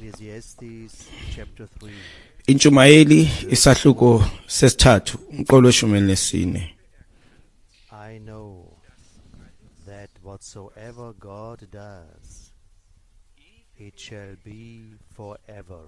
Ecclesiastes chapter 3. Intshumayeli isahluko sesithathu umqolo we-14. I know that whatsoever God does, it shall be forever.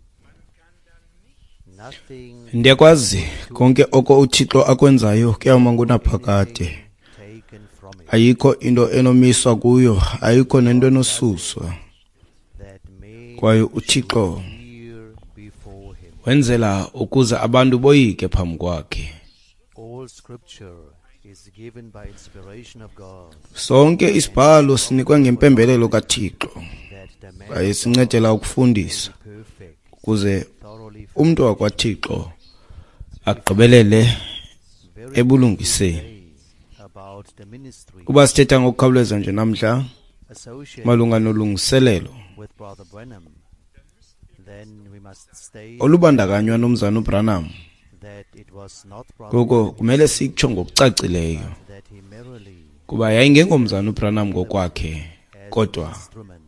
Nothing Ndiyakwazi konke oko uThixo akwenzayo kuyawuma kunaphakade. taken from it, Ayikho into enomiswa kuyo, ayikho nento enosuswa. that men Kwaye uThixo fear before him. wenzela ukuze abantu boyike phambi kwakhe. All scripture is given by inspiration of God, Sonke isibhalo sinikwe ngempembelelo kaThixo. that the man Kwaye sincedela ukufundisa be perfect, ukuze thoroughly umuntu wakwaThixo agqibelele very ebulungiseni. say about the ministry Kuba sithetha ngokukhawuleza nje namhla associated malunga nolungiselelo with Brother Branham, then we must state olubandakanywa nomzana uBranham. that it was not Brother Koko Branham, kumele sikutsho ngokucacileyo that he merely kuba yayingengomzana uBranham ngokwakhe as kodwa an instrument.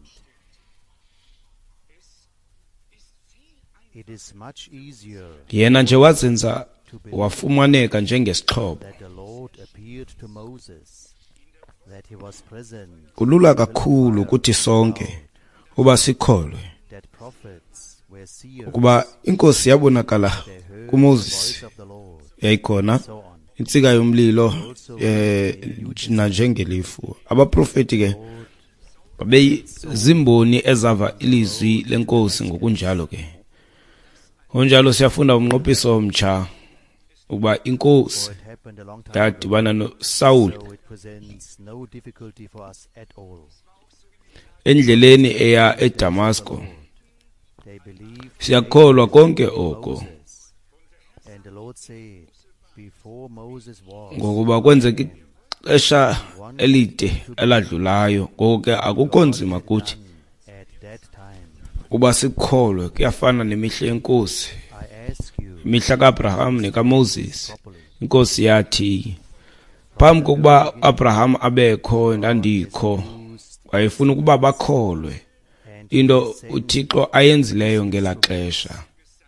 It is much easier yena nje wazenza to believe wafumaneka njengesixhobo. that the Lord appeared to Moses, that he was present, Kulula kakhulu ukuthi sonke uba sikholwe that prophets were seers, ukuba inkosi yabonakala they heard the kuMoses voice of the Lord, yayikhona so on. insika yomlilo nanjengelifu. Abaprofeti ke babeyizimboni ezava ilizwi lenkosi ngokunjalo ke. Onjalo siyafunda umnqophiso omtsha ukuba inkosi For it happened a long time ago, yadibana noSaul so it presents no difficulty for us at all. endleleni eya eDamasco. They believed Siyakholwa konke oko Moses, and the Lord said, before Moses was, ngokuba kwenzeka ixesha elide eladlulayo. Ngoko ke akukho nzima kuthi at that time, uba sikholwe. Kuyafana nemihla yenkosi, I ask you imihla kaAbraham nekaMoses. properly, Inkosi yathi phambi kokuba Abraham abekho ndandikho. Wayefuna ukuba bakholwe and into uThixo ayenzileyo ngela xesha.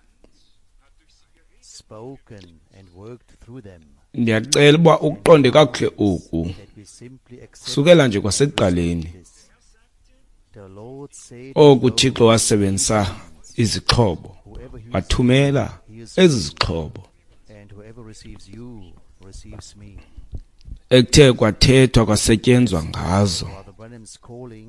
spoken and worked through them, Ndiyacela uba uqonde kakuhle oku that we simply accept sukela nje kwasekuqaleni. this. The Lord said, Oku uThixo wasebenzisa izixhobo, whoever hears wathumela ezi zixhobo. and whoever receives you receives me. Ekuthe kwathethwa kwasetyenzwa ngazo. Brother Branham's calling,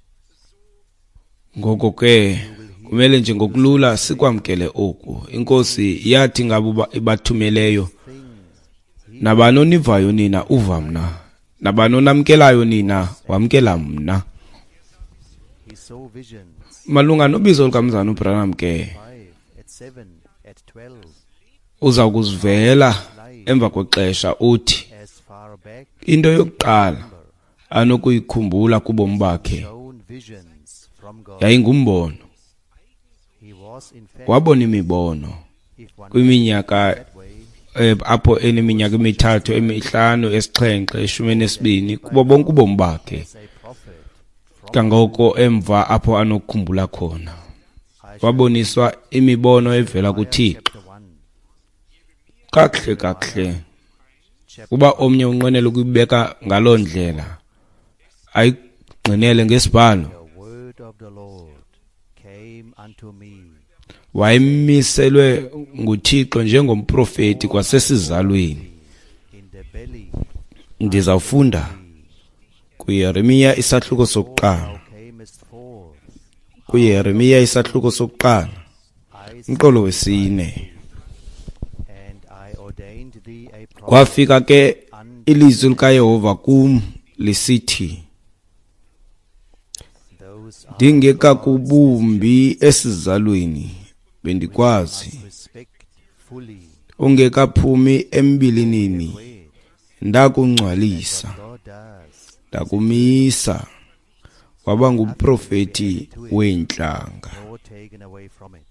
Ngoko ke kumele nje ngokulula sikwamkele oku. Inkosi yathi ngabuba ibathumeleyo, nabani onivayo nina uva mna, nabani onamkelayo nina wamkela mna. he saw visions, Malunga nobizo lukamzana uBranham ke 5, at 7, at 12, uza kuzivela emva kwexesha uthi as far back, into yokuqala anokuyikhumbula kubomi bakhe shown visions from God. yayingumbono. He was in fact, Wabona imibono if one kwiminyaka that way, apho eneminyaka emithathu, emihlanu, esixhenxe, eshumi enesibini kubo bonke ubomi bakhe. as a prophet from Kangoko emva apho anokukhumbula khona I waboniswa imibono evela kuThixo. chapter 1, Kakuhle kakuhle kuba omnye unqwenela ukubeka ngaloo ndlela ayigcinele ngesibhalo. the word of the Lord came unto me, Wayemiselwe nguThixo njengomprofeti kwasesizalweni. in the belly Ndizawufunda kuYeremiya isahluko sokuqala. thou camest forth, kuYeremiya isahluko sokuqala I umqolo wesine. and I ordained thee a prophet Kwafika ke ilizwi likaYehova kum lisithi, those are ndingekakubumbi esizalweni bendikwazi, respect fully ungekaphumi embilinini way ndakungcwalisa, God does, ndakumisa waba ngumprofeti wentlanga. nor taken away from it.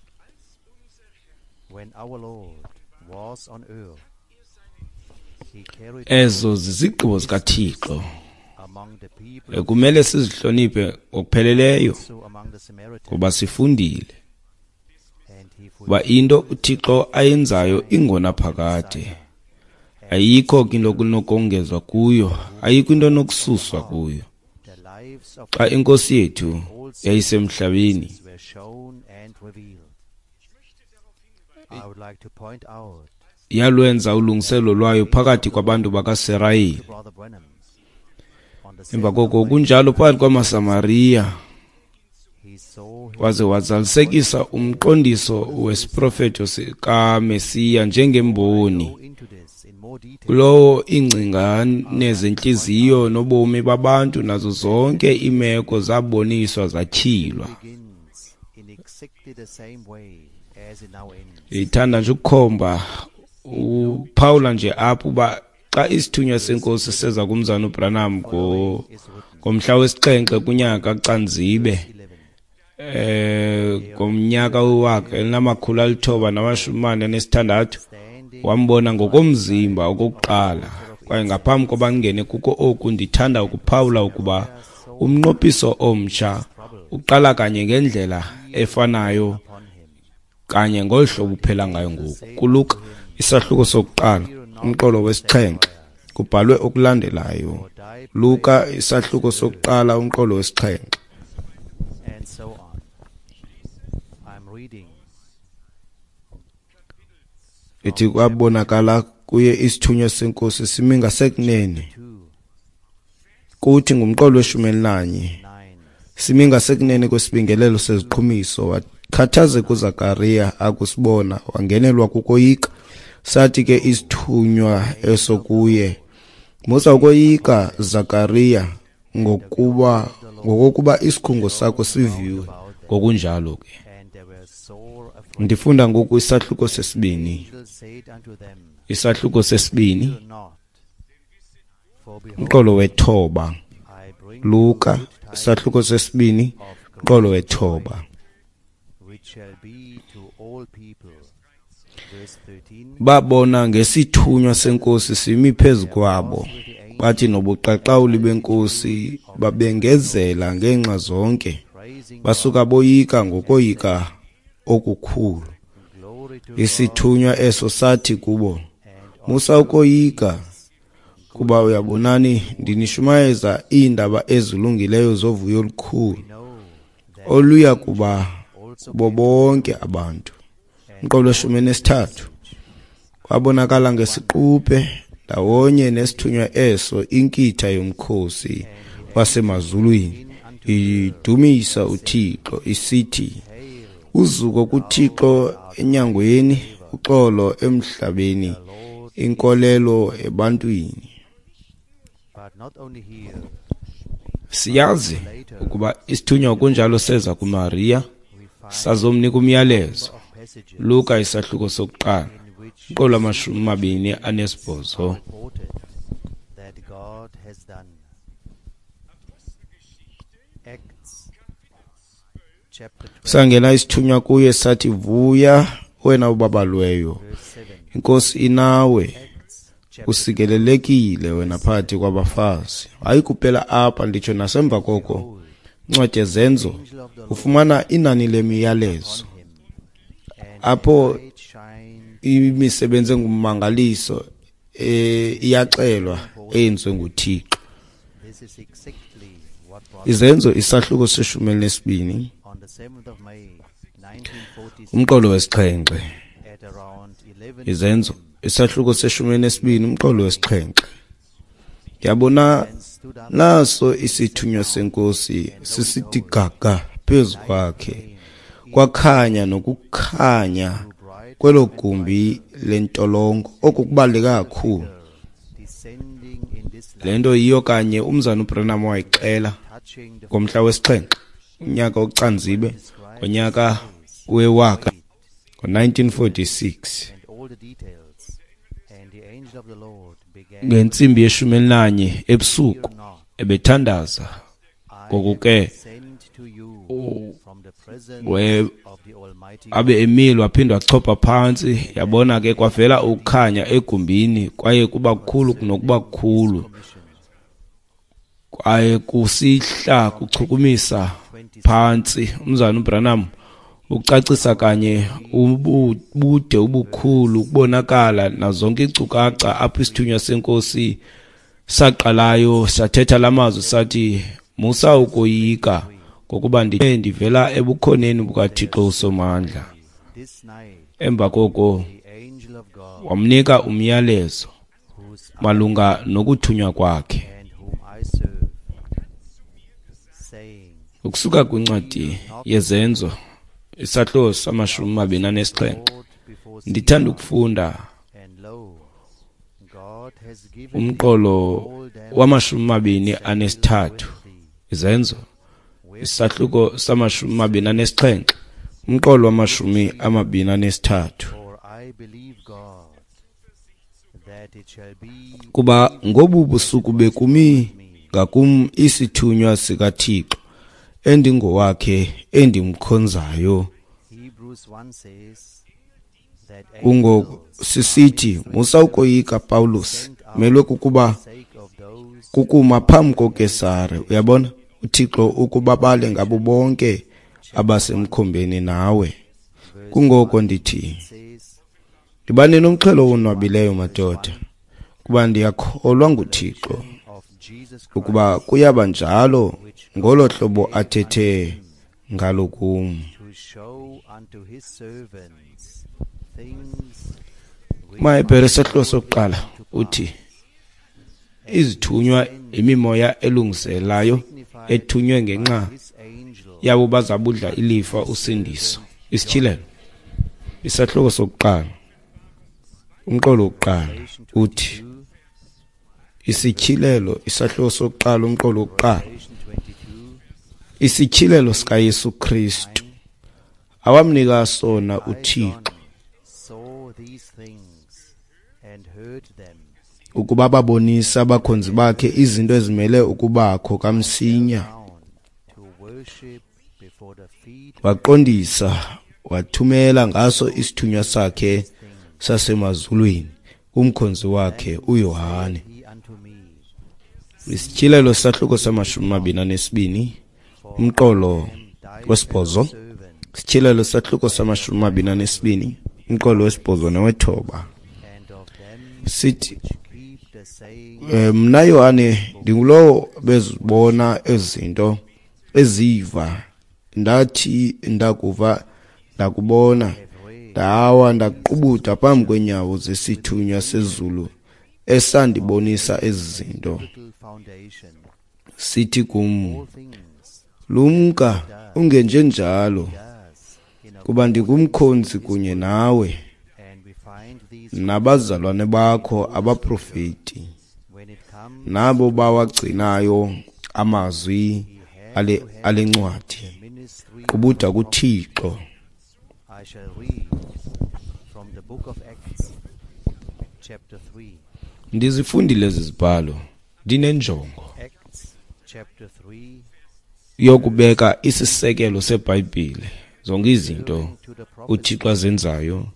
When our Lord was on earth, he carried Ezo zizigqibo zikaThixo among the people kumele sizihloniphe ngokupheleleyo also among the Samaritans, ngoba sifundile and he ba into uThixo ayenzayo ingona phakade ayikho into kunokongezwa kuyo ayikho into nokususwa kuyo the lives of xa inkosi yethu yayisemhlabeni were shown and revealed. I would like to point out yalwenza ulungiselo lwayo phakathi kwabantu bakaSerayeli Brother Branham on the emva 7th koko of May, kunjalo phakathi kwamaSamariya he saw him waze wazalisekisa umqondiso wesiprofeto kaMesiya njengemboni go into this in more detail. kulowo ingcingane zenhliziyo nobomi babantu nazo zonke imeko zaboniswa zatyhilwa Begins in exactly the same way as it now ends. ithanda nje ukukhomba uPaula nje apho ba xa isithunywa senkosi seza kumzana uBranham ngomhla wesixhenxe kunyaka kaCanzibe 11. ngomnyaka wakhe 1946 Standing wambona ngokomzimba okokuqala kwaye ngaphambi koba ngene kuko oku ndithanda ukuphawula ukuba umnqophiso omtsha uqala kanye ngendlela efanayo upon him, kanye ngolhlobo uphela ngayo ngoku kuLuka isahluko sokuqala umqolo wesixhenxe kubhalwe okulandelayo Luka isahluko sokuqala umqolo wesixhenxe and so on. I'm reading. ethi kwabonakala kuye isithunywa senkosi simi ngasekunene 2, kuthi ngumqolo we-11 9. simi ngasekunene kwesibingelelo seziqhumiso wakhathaze kuZakariya akusibona wangenelwa kukoyika sathi ke isithunywa esokuye musa ukoyika Zakariya ngokokuba isikhungo sakho siviwe ngokunjalo ke And they were sore afraid. ndifunda ngoku isahluko sesibini Angel said unto them, isahluko sesibini Fear not, for behold, umqolo wethoba I bring Luka you good tidings isahluko sesibini of umqolo great joy, wethoba which shall be to all people. Verse 13. babona ngesithunywa senkosi simi phezu kwabo bathi nobuqaqawuli benkosi babengezela ngenxa zonke Praising basuka boyika ngokoyika okukhulu glory to isithunywa eso sathi kubo musa ukoyika kuba uyabonani ndinishumayeza iindaba ezilungileyo zovuyo olukhulu know that oluya kuba also kubo bonke abantu umqolo we-13 kwabonakala ngesiquphe ndawonye nesithunywa eso inkitha yomkhosi wasemazulwini idumisa uThixo isithi uzuko kuThixo enyangweni uxolo emhlabeni inkolelo ebantwini but not only here, siyazi ukuba isithunywa kunjalo seza kuMaria we find sazomnika umyalezo of passages Luka isahluko sokuqala in which umqolo 28 reported that God has done. Acts chapter 12, sangena isithunywa kuye sathi vuya wena ubabalweyo verse 7. inkosi inawe Acts chapter usikelelekile wena phakathi kwabafazi hayi kuphela apha nditsho nasemva koko incwadi zenzo angel of the Lord ufumana inani lemiyalezo him, and apho the light shine imisebenzi engumangaliso iyaxelwa eyenziwe nguThixo This is exactly what Brother izenzo isahluko se-12 on the 7th of May 1946 umqolo wesixhenxe at around 11 izenzo isahluko se-12 umqolo wesixhenxe yabona and stood up naso isithunywa senkosi sisithi gaga phezu kwakhe kwakhanya nokukhanya bright kwelo gumbi lentolongo okukubaleka kakhulu descending in this light, lento yiyo kanye umzana uBranham wayixela touching the ngomhla wesixhenxe unyaka oCanzibe ngonyaka wewaka ngo-1946 and all the details. And the angel of the Lord began ngentsimbi ye-11 ebusuku Fear not, ebethandaza I ngoku have ke sent to you from the presence we- of the Almighty abe emile waphinde wachopha phansi yabona ke kwavela ukukhanya egumbini kwaye kuba kukhulu kunokuba kukhulu Commission. kwaye kusihla kuchukumisa phansi umzana uBranham ukucacisa kanye ubude ubukhulu kubonakala nazonke icukaca apho isithunywa senkosi saqalayo sathetha lamazwi sathi musa ukoyika ngokuba ndivela ebukhoneni bukaThixo uSomandla. Emva koko wamnika umyalezo malunga nokuthunywa kwakhe. Ukusuka kwincwadi yezenzo isahluko sama-27 ndithanda ukufunda umqolo wama-23 izenzo isahluko sama-27 umqolo wama-23 kuba ngobu busuku bekumi ngakum isithunywa sikaThixo endingowakhe endimkhonzayo. Sisithi musa ukoyika Pawulos melwe kukuma phambi koKesare. Uyabona uThixo ukuba bale ngabo bonke abasemkhombeni nawe. Kungoko ndithi ndibane nomxhelo onwabileyo madoda kuba ndiyakholwa nguThixo ukuba kuyaba njalo ngolo hlobo athethe ngalo kum. Mayebhere sahluko sokuqala uthi izithunywa imimoya elungiselayo ethunywe ngenxa yabo bazabudla ilifa usindiso. Isityhilelo isahluko sokuqala umqolo wokuqala uthi isityhilelo isahluko sokuqala umqolo wokuqala isityhilelo sikaYesu Kristu awamnika sona uThixo ukuba babonisa abakhonzi bakhe izinto ezimele ukubakho kamsinya. Waqondisa wathumela ngaso isithunywa sakhe sasemazulwini umkhonzi wakhe uYohane. Isityhilelo sahluko sama-22 umqolo wesibhozo isityhilelo sahluko sama-22 umqolo wesibhozo nowethoba sithi mna Yohane ndingulowo bezibona ezinto eziva ndathi ndakuva ndakubona ndawa ndaqubutha phambi kwenyawo zesithunywa sezulu esandibonisa ezi zinto. Sithi kum lumka ungenje njalo kuba ndikumkhonzi kunye nawe nabazalwane bakho abaprofeti nabo bawagcinayo amazwi ale ncwadi. Qubutha kuThixo. Ndizifundile lezi zibhalo ndinenjongo yokubeka isisekelo seBhayibhile zonke izinto uThixo azenzayo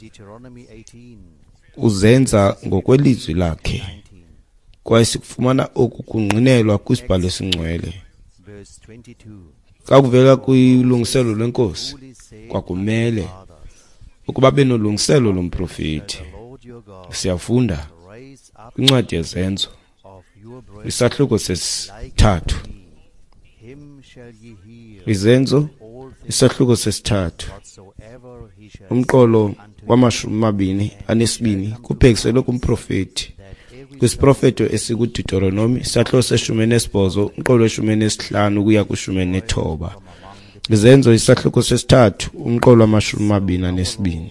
uzenza ngokwelizwi lakhe. Kwaye sikufumana oku kungqinelwa kwisibhalo esingcwele kakuvela kwilungiselo lwenkosi kwakumele ukuba benolungiselo lomprofeti. Siyafunda kwincwadi yezenzo isahluko sesithathu izenzo isahluko sesithathu umqolo wama-22 kubhekiselwe kumprofeti kwisiprofeto esikuDeuteronomy isahluko se-18 umqolo we-15 ukuya ku-19. Izenzo isahluko sesithathu umqolo wama-22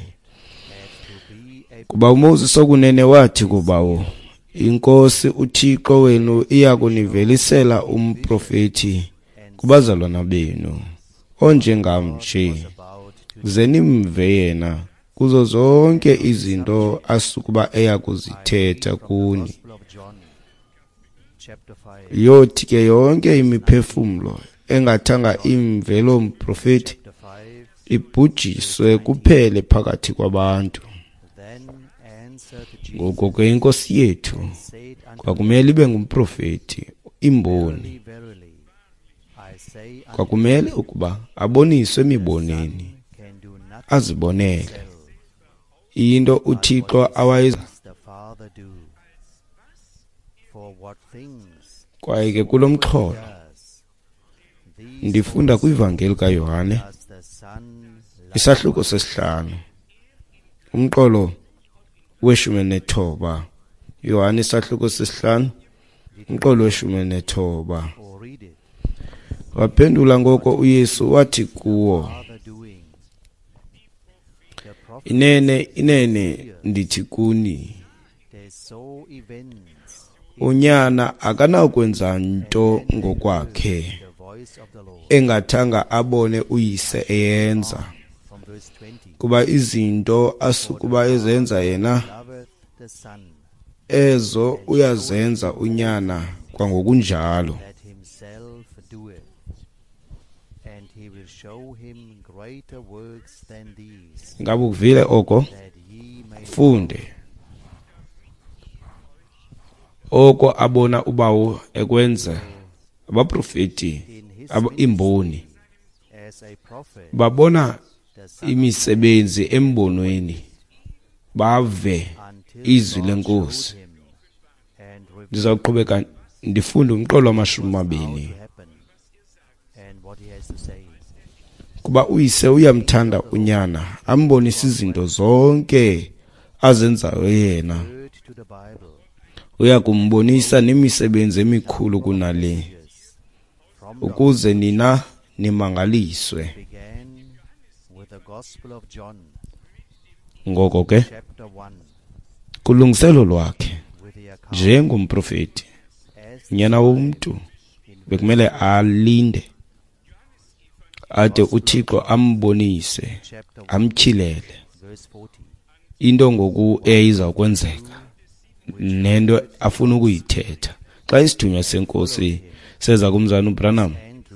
kuba uMoses okunene wathi kubawo inkosi uThixo wenu iyakunivelisela umprofeti kubazalwana benu onjengam nje zenimve yena kuzo zonke izinto asukuba eyakuzithetha kuni. Yothi ke yonke imiphefumlo engathanga imvelo umprofeti ibhujiswe kuphele phakathi kwabantu. Ngoko ke inkosi yethu kwakumele ibe ngumprofeti imboni. Verily, I say unto Kwakumele ukuba aboniswe emiboneni can do nothing azibonele himself, into but uThixo what he awayenza. sees the Father do. For what things Kwaye ke kulomxholo does, these ndifunda kwivangeli kaYohane does the Son isahluko sesihlanu umqolo we-19. Yohane isahluko sesihlanu umqolo we-19. or read it, Waphendula ngoko uYesu wathi kuwo, Father doing. The prophet inene ndithi kuni, they saw events, unyana akanawukwenza nto ngokwakhe the voice of the Lord. engathanga abone uyise eyenza, From verse 20, kuba izinto asukuba ezenza yena loveth the Son, ezo uyazenza unyana kwangokunjalo. that himself doeth, and he will show him greater works than these, Ngabe ukuvile oko that ye may funde oko abona ubawo ekwenza abaprofeti in his imboni as a prophet, babona the Son imisebenzi embonweni bave until izwi God lenkosi. showed him and revealed Ndizawuqhubeka ndifunda umqolo how wama-20 to happen and what he has to say. kuba uyise uyamthanda unyana ambonisa izinto zonke azenzayo yena, Word to the Bible, uyakumbonisa nemisebenzi emikhulu kunale yes, from God, ukuze nina nimangaliswe. began with the Gospel of John, Ngoko ke chapter 1, kulungiselo lwakhe with the account njengomprofeti as unyana womntu bekumele alinde ade uThixo ambonise chapter 1, amtyhilele verse 40. into ngoku eyiza kwenzeka nento afuna ukuyithetha. Xa isithunywa senkosi seza kumzana uBranham Andrew,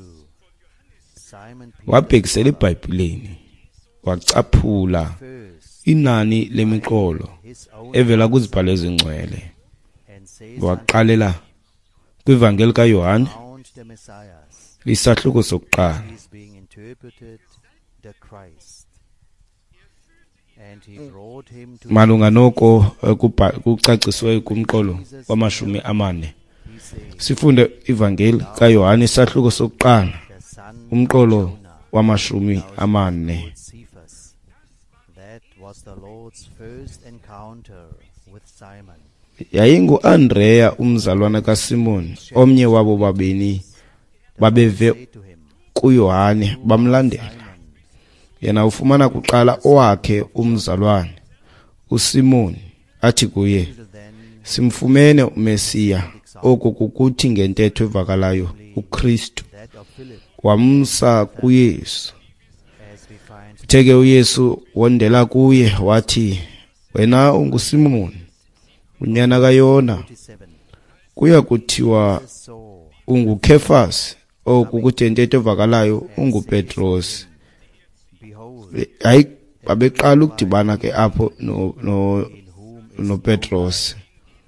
Simon Peter, wabhekisela eBhayibhileni wacaphula first, inani lemiqolo his own, evela kwizibhalo ezingcwele, and says waqalela kwivangeli kaYohane found the Messiah isahluko sokuqala. is being interpreted the Christ, and he brought him to Malunga noko kucaciswe kumqolo wama-40. he said, Sifunde ivangeli kaYohane isahluko sokuqala the son umqolo of Jonah, wama-40. Lord Cephas. That was the Lord's first encounter with Simon. Yayingu-Andreya umzalwana kaSimoni, omnye wabo babini babeve Say to him, kuYohane bamlandela. Simon, Yena ufumana kuqala owakhe umzalwane uSimoni, athi kuye, till then simfumene uMesiya, oku kukuthi ngentetho evakalayo uKristu. that of Philip, Wamsa kuYesu. as we find Utheke uYesu wondela kuye wathi, wena unguSimoni unyana kaYona, 47. kuya kuthiwa Saw unguKefasi, oku kuthi ngentetho evakalayo unguPetros. behold, Hayi babeqala ukudibana ke apho in whom is noPetros.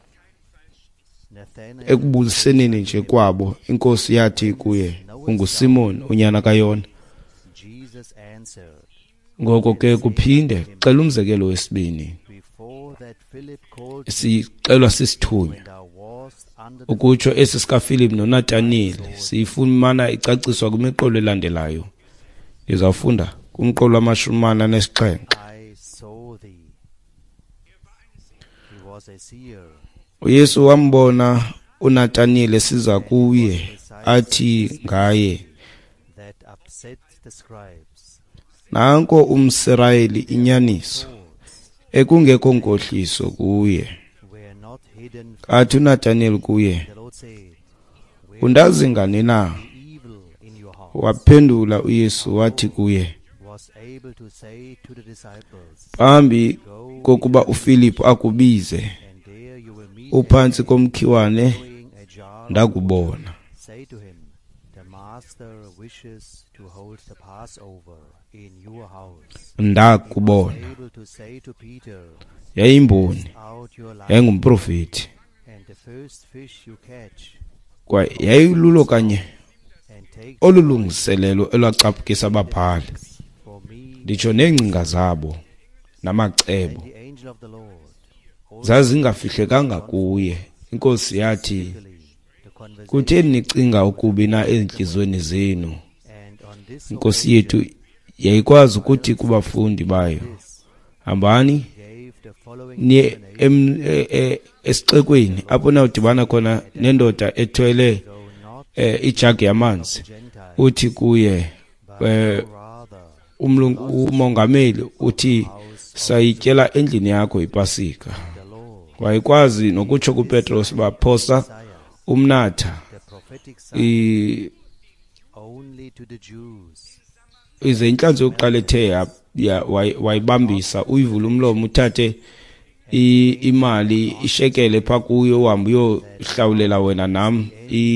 Nathanael, Ekubuliseneni nje kwabo inkosi yathi kuye, unguSimoni unyana kaYona. Jesus answered, Ngoko ke kuphinde cela umzekelo wesibini before that Philip called sixelwa sisithunywa when thou wast under the ukutsho esi sikaPhilip noNathaniel siyifumana icaciswa kwimiqolo elandelayo. Izawufunda kumqolo wama-47. I saw thee. He was a seer, uYesu wambona uNathaniel esiza kuye athi ngaye, that upset the scribes. nanko umSirayeli inyaniso ekungekho nkohliso kuye. Were not hidden Athi uNathaniel kuye, the Lord said, where undazi ngani na? evil in your heart Waphendula uYesu wathi kuye, was able to say to the disciples, phambi kokuba uFilipu akubize and there you will meet uphantsi komkhiwane carrying a jar of ndakubona. say to him, the master wishes to hold the Passover in your house. Ndakubona. Able to say to Peter, Yayimboni, out your line, yayingumprofeti. and the first fish you catch, kwa yayilulo kanye and take olulungiselelo elwacaphukisa ababhali for me nditsho neengcinga zabo and namacebo the angel of the Lord. Also zazingafihlekanga kuye. Inkosi yathi, specifically the conversation, kutheni nicinga ukubi na ezintliziyweni zenu? and on this Inkosi yethu yayikwazi ukuthi kubafundi bayo, this hambani gave the following niye explanation, esixekweni apho nawudibana khona nendoda ethwele though not ijagi yamanzi. Gentiles, Uthi kuye but rather umongameli uthi house sayityela endlini yakho ipasika. the Lord, Wayikwazi nokutsho kuPetros baphosa Messiah, umnatha the prophetic sign only to the Jews. ize inhlanzi yokuqala ethe wayibambisa uyivula umlomo uthathe imali ishekele pha kuyo uhambe uyohlawulela wena nami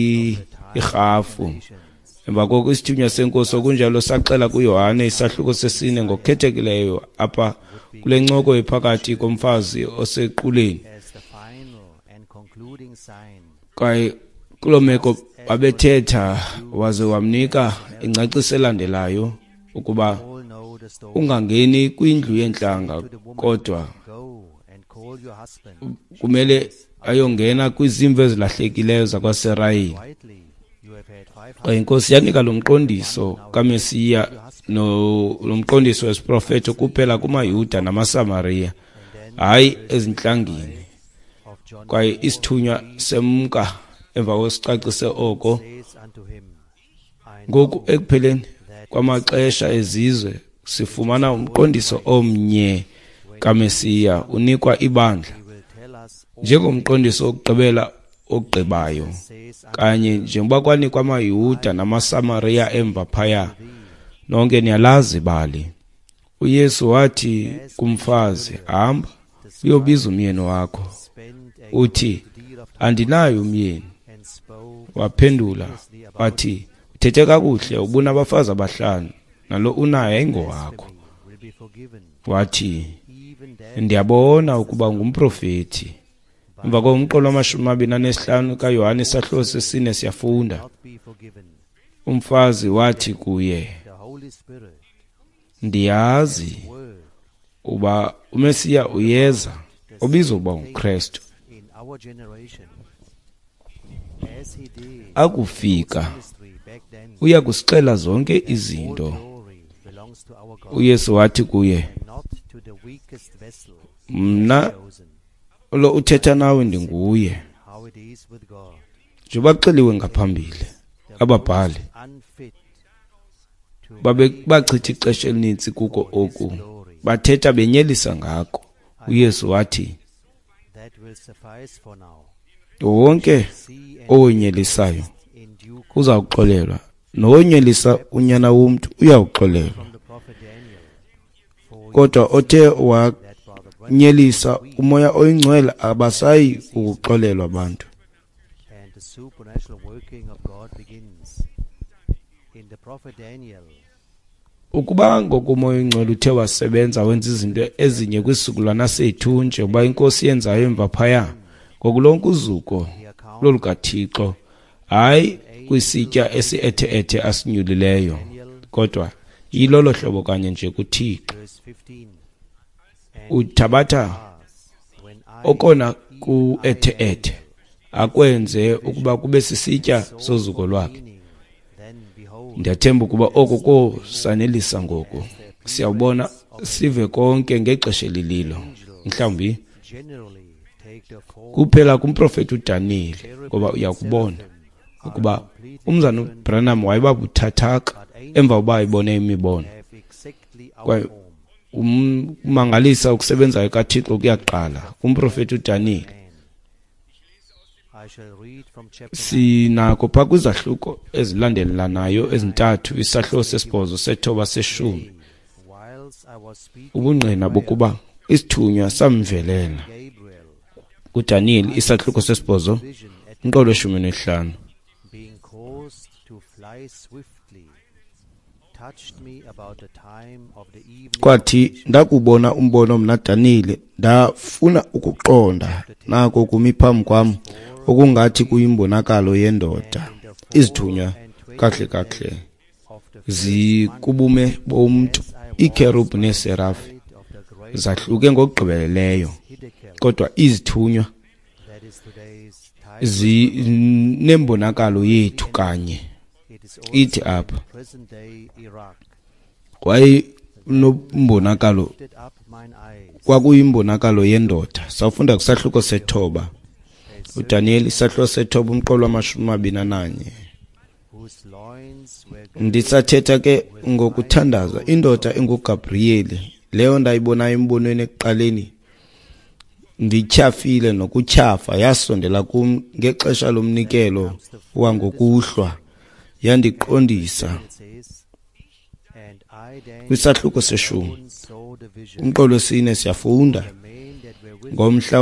irhafu. Emva koko isithunywa senkosi okunjalo saxela kuYohane isahluko sesine ngokukhethekileyo apha kule ncoko ephakathi komfazi osequleni. As the final and concluding sign, Kwaye kulomeko babethetha waze wamnika ingcaciso elandelayo ukuba all know the story. ungangeni kwindlu yenhlanga kodwa Go and call your husband. kumele ayongena kwizimvo ezilahlekileyo zakwaSerayini. Rightly, you have had 500 Xa inkosi yanika lo mqondiso kaMesiya lo mqondiso wesiprofethi kuphela kumaYuda namaSamariya, hayi ezinhlangini. of John Kwaye isithunywa semka emva kwesicacise oko. says unto him, I Ngoku ekupheleni kwamaxesha ezizwe sifumana umqondiso omnye kaMesiya unikwa ibandla he will tell us all njengomqondiso okugqibela ogqibayo, says unto kanye njengoba kwanikwa amaYuda namaSamariya emva phaya. Nonke niyalazi bali. UYesu wathi kumfazi, hamba uyobiza umyeni wakho. spend a Uthi, great deal of time andinayo umyeni. and spoke Waphendula wathi, uthethe kakuhle, ubuna abafazi abahlanu nalo unayo ayingowakho. will be forgiven, Wathi, even that ndiyabona ukuba ungumprofethi. Emva komqolo 25 kaYohane isahluko sesine siyafunda. not be forgiven. Umfazi wathi kuye, The Holy Spirit ndiyazi word uba uMesiya uyeza obizwa uba nguKristu. in our generation, as he did Akufika ministry back then, uya kusixela zonke all izinto. glory belongs to our God UYesu wathi kuye, and not to the weakest vessel mna chosen. lo uthetha nawe ndinguye. How it is with God. Njengoba kuxeliwe ngaphambili, The ababhali most unfit to bachitha ixesha elinintsi kuko oku, glory bathetha benyelisa ngako. UYesu wathi, that will suffice for now. wonke See and owonyelisayo in due course uzawuxolelwa, nowonyelisa unyana womntu uyawuxolelwa. from the prophet Daniel. For Kodwa othe that brother wanyelisa umoya oyingcwele abasayi ukuxolelwa abantu. and the supernatural working of God begins. In the prophet Daniel, Ukuba ngokumoya oyingcwele uthe wasebenza wenza izinto ezinye kwisizukulwana sethu njengoba inkosi yenzayo emva phaya, ngokulonke uzuko the account lolu kaThixo, hayi kwisitya esi-ethe-ethe asinyulileyo, Daniel, kodwa yilolo hlobo kanye nje kuThixo. verse 15. And Uthabatha pass when I okona ku-ethe-ethe akwenze ukuba kube sisitya saw sozuko for lwakhe. meaning, then behold, Ndiyathemba ukuba oku kosanelisa ngoku. Siyawubona sive konke ngexesha elililo. Mhlawumbi generally take the form kuphela kumprofeti uDaniel ngoba uyakubona ukuba umzana uBranham wayebabuthathaka emva uba ibone imibono. have exactly our Kwaye form. umangalisa ukusebenzayo kaThixo kuyaqala kumprofeti uDaniel. I shall read from chapter Sinako pha kwizahluko ezilandelanayo ezintathu isahluko sesibhozo sethoba seshumi. whilst I was speaking Ubungqina bokuba isithunywa samvelela Gabriel, uDaniel isahluko sesibhozo vision at inqolo 15. being caused to fly swiftly, touched me about the time of the evening. Kwathi ndakubona umbono mna Daniel ndafuna ukuqonda nako kumi phambi kwam okungathi kuyimbonakalo yendoda. Izithunywa kahle kahle zikubume bomuntu, ikerubhu neserafi zahluke ngokugqibeleleyo, kodwa izithunywa zinembonakalo yethu kanye. Ithi apha kwayinombonakalo, kwakuyimbonakalo yendoda. Sawufunda kusahluko 9, uDaniel isahluko 9 umqolo 21. Ndisathetha ke ngokuthandaza indoda enguGabriyeli, leyo ndayibonayo embonweni ekuqaleni. Ndityhafile nokutyhafa, yasondela kum ngexesha lomnikelo wangokuhlwa, yandiqondisa. Kwisahluko 10 umqolo 4 siyafunda ngomhla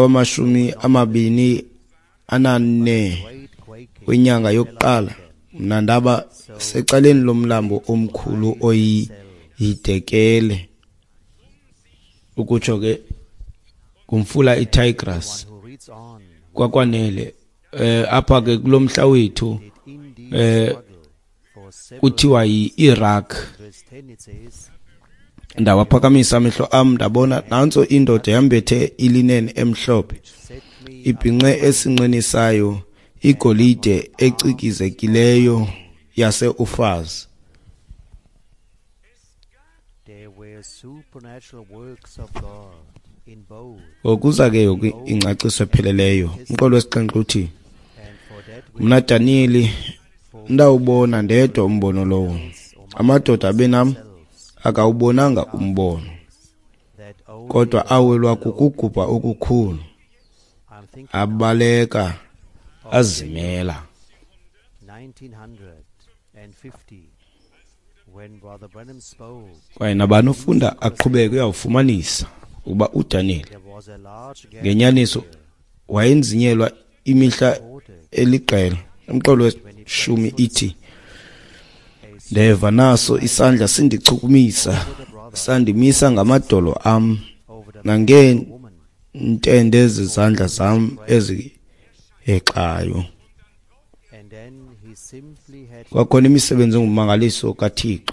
wama-24 wenyanga yokuqala, mna ndaba secaleni lomlambo omkhulu oyiDekele, ukutsho ke kumfula iTigris. Kwakwanele apha ke kulomhla wethu kuthiwa yi-Iraq. Ndawaphakamisa amehlo am ndabona nanso indoda yambethe ilineni emhlophe, ibhinqe esinqeni sayo igolide ecikizekileyo yase-Ufazi. Okuza ke ingcaciso epheleleyo. Umqolo wesixhenxe uthi, mna Danieli ndawubona ndedwa umbono lowo, amadoda abenam akawubonanga umbono, kodwa awelwa kukugubha okukhulu, abaleka azimela. Kwaye nabani ofunda aqhubeke uyawufumanisa uba uDaniel ngenyaniso wayenzinyelwa imihla eliqela. Umqolo weshumi ithi, ndeva naso isandla sindichukumisa, sandimisa ngamadolo am nangeentende zezandla zam ezihexayo. Kwakhona imisebenzi engumangaliso kaThixo,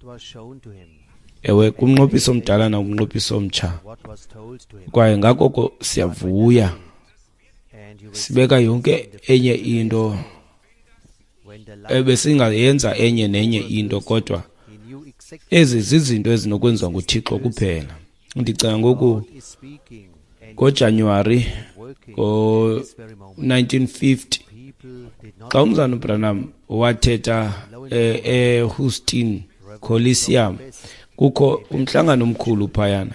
ewe kumnqophiso omdala nakumnqophiso omtsha. Kwaye ngakoko siyavuya, sibeka yonke enye into ebesingayenza enye nenye into, kodwa ezi zizinto ezinokwenziwa nguThixo kuphela. Ndicinga ngoku ngoJanuwari ngo-1950 xa umzana uBranham wathetha eHouston Coliseum, kukho umhlangano omkhulu phayana.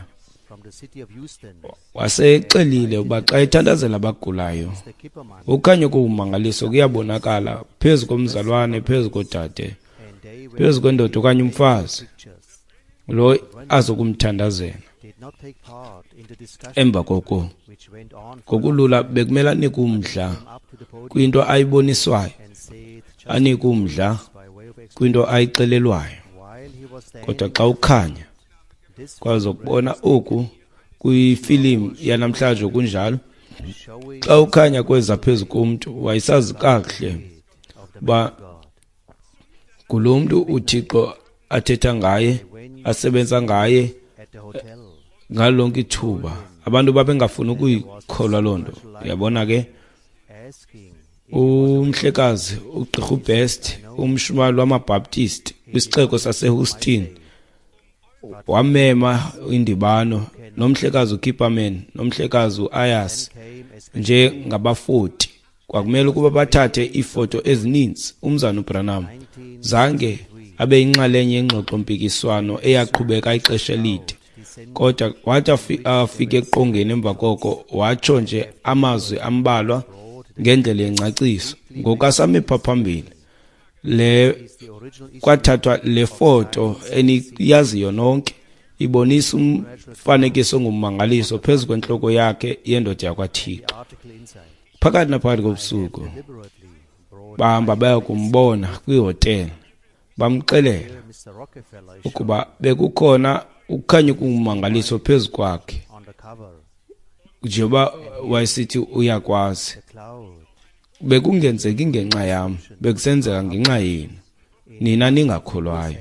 Wasexelile uba xa ethandazela abagulayo, okanye kuwumangaliso kuyabonakala phezu komzalwane, phezu kodade, phezu kwendoda okanye umfazi lo azokumthandazela. Emva koko ngokulula bekumele anike umdla kwinto ayiboniswayo, anike umdla kwinto ayixelelwayo. Kodwa xa ukhanya kwazokubona oku kwifilimu yanamhlanje kunjalo, xa ukhanya kweza phezu komntu wayisazi kakuhle ba kulo mntu uThixo athetha ngaye, asebenza ngaye ngalonke ithuba. Abantu babengafuni ukuyikholwa loo nto. Uyabona ke umhlekazi uGqirha uBest, umshumali wamaBaptist kwisixeko saseHouston, wamema indibano nomhlekazi uKipperman nomhlekazi uAyas nje ngaba-40. Kwakumele ukuba bathathe iifoto ezininzi. Umzana uBranham zange abe yinxalenye yengxoxo-mpikiswano eyaqhubeka ixesha elide, kodwa wathi afike eqongeni emva koko watsho nje amazwi ambalwa ngendlela yengcaciso. Ngokasame pha phambili kwathathwa le foto eniyaziyo nonke, ibonisa umfanekiso ongumangaliso phezu kwentloko yakhe yendoda yakwaThixo. Phakathi naphakathi kobusuku bahamba baya kumbona kwihotele, bamxelela ukuba bekukhona ukukhanya kungumangaliso phezu kwakhe, njengoba wayesithi uyakwazi. bekungenzeki ngenxa yami, bekusenzeka ngenxa yenu, nina ningakholwayo.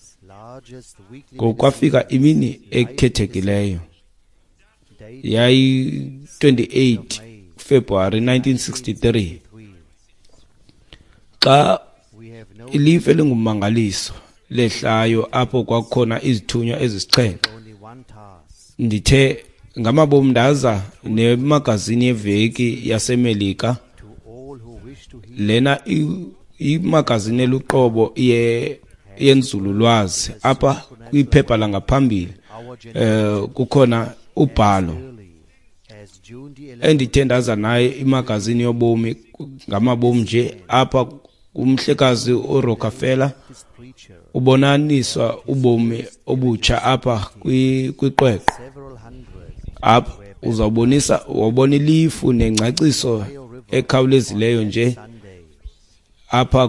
Kwafika imini ekhethekileyo, yayi 28 February 1963, xa ilifa elingumangaliso lehlayo apho kwakhona izithunywa ezisixhenxe. Ndithe ngamabomu ndaza nemagazini yeveki yaseMelika. Lena imagazini eluqobo yenzululwazi. Apha kwiphepha langaphambili kukhona ubhalo endithe ndaza naye imagazini yobomi ngamabomu nje. Apha umhlekazi uRockefeller ubonaniswa ubomi obutsha apha kwiqweqwe. Apha uzawubonisa wabona ilifu nengcaciso ekhawulezileyo nje apha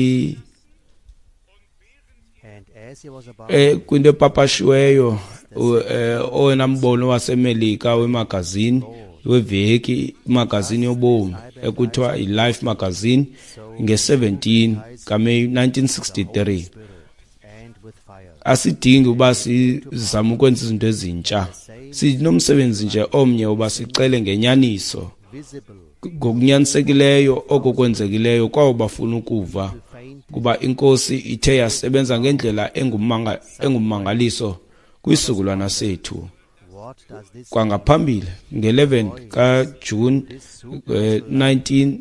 kwinto epapashiweyo owena mbono waseMelika wemagazini weveki, imagazini yobomi ekuthiwa iLife magazine nge-17 kaMeyi 1963. Asidingi uba sizame ukwenza izinto ezintsha, sinomsebenzi nje omnye uba sicele ngenyaniso ngokunyanisekileyo oko kwenzekileyo kwawo bafuna ukuva kuba inkosi ithe yasebenza ngendlela engumangaliso kwisizukulwana sethu. Kwangaphambili nge-11 kaJuni 19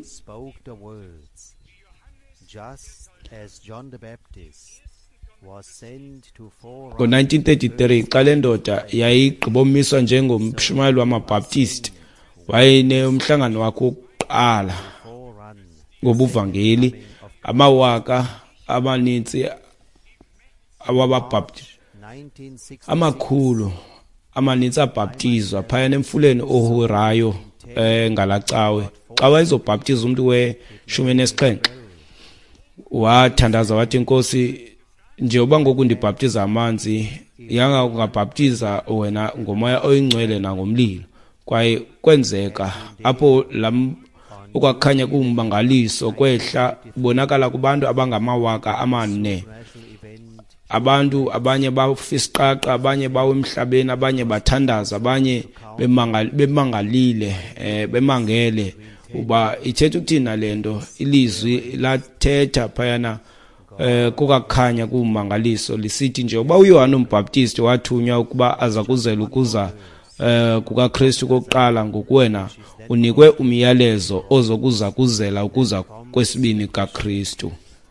ngo-1933 xa le ndoda yayigqibomiswa njengomshumayeli wamabhaptist, wayenomhlangano wakhe wokuqala ngobuvangeli, amawaka amanintsi awababhaptist, amakhulu amanintsi abhaptizwa phaya emfuleni ohurayo ngalacawe. Xa wayezobhaptiza umuntu we-17 wathandaza wathi, Nkosi, njengoba ngoku ndibhaptiza amanzi, yanga ungabhaptiza wena ngomoya oyingcwele nangomlilo. Kwaye kwenzeka apho ukwakhanya kumbangaliso kwehla bonakala kubantu abangamawaka amane. Abantu abanye bafisiqaqa, abanye bawe emhlabeni, abanye bathandaza, abanye bemangalile, bemangele uba ithetha ukuthina lento. Ilizwi lathetha phayana kukakhanya kumangaliso lisithi nje uba uYohane uMbhaptisti wathunywa ukuba aza kuzela ukuza kukaKristu kokuqala, ngokuwena unikwe umyalezo ozokuza kuzela ukuza kwesibini kaKristu.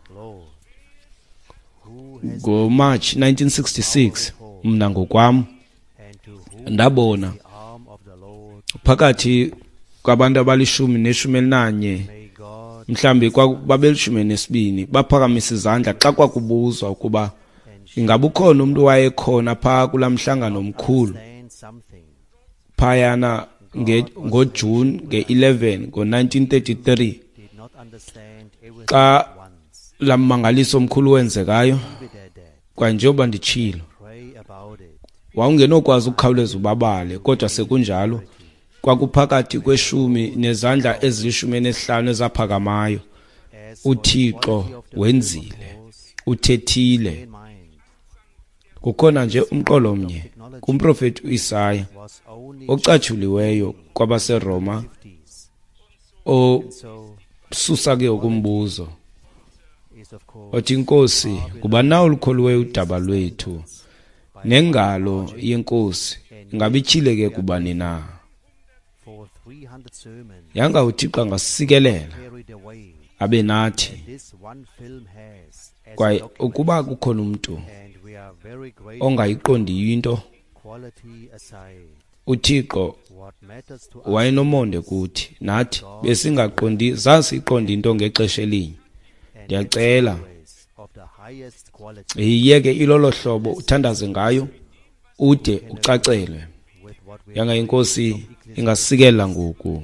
Ngo-March 1966 mna ngokwam ndabona phakathi kwabantu abali-11 mhlambi babeli-12 baphakamisa izandla xa kwakubuzwa ukuba ingaba ukhona umuntu wayekhona phaa kulaa mhlangano omkhulu phayana ngoJuni nge-11 ngo-1933 xa la mmangaliso omkhulu wenzekayo. Kwanjengoba nditshilo, wawungenokwazi ukukhawuleza ubabale, kodwa sekunjalo kwakuphakathi kweshumi nezandla ezili-15 ezaphakamayo. uThixo wenzile, uthethile. Kukhona nje umqolo omnye kumprofeti uIsaya ocatshuliweyo kwabaseRoma osusa ke ukumbuzo othi, Nkosi, ngubani na olukholiweyo udaba lwethu, nengalo yenkosi ingabitshile ke kubani na? Yanga uThixo angasikelela abe nathi. Kwaye ukuba kukhona umuntu ongayiqondiyo into, uThixo wayenomonde kuthi, nathi besingaqondi zasiqonda into ngexesha elinye. Ndiyacela iyeke ilolo hlobo uthandaze ngayo ude ucacelwe. Yanga inkosi ingasikela ngoku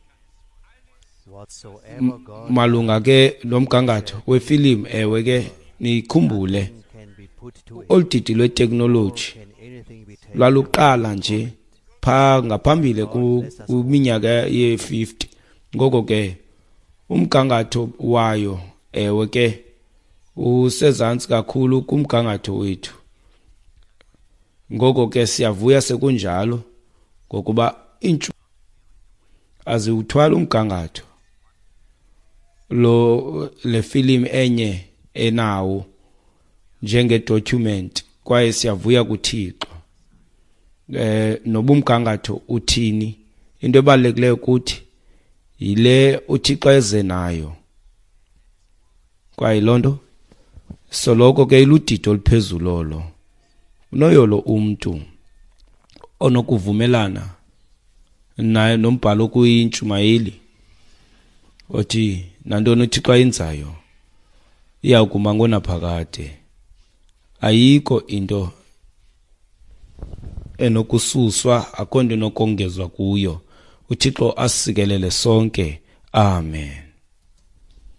malunga ke nomgangatho wefilimu. Ewe ke nikhumbule oludidi lweteknoloji lwaluqala nje phaa ngaphambili kuminyaka ye-50. Ngoko ke umgangatho wayo ewe ke usezantsi kakhulu kumgangatho wethu. Ngoko ke siyavuya sekunjalo ngokuba aziwuthwala umgangatho le film enye enawo njenge-document, kwaye siyavuya kuThixo. Nobumgangatho uthini, into ebalulekileyo kuthi yile uThixo eze nayo, kwaye lonto soloko ke iludidi oluphezulu olo. Unoyolo umntu onokuvumelana naye nombhalo kuyintshumayeli othi nantoni uThixo ayenzayo iyawukuma ngonaphakade. Ayikho into enokususwa, akho nto enokongezwa kuyo. uThixo asikelele sonke. Amen.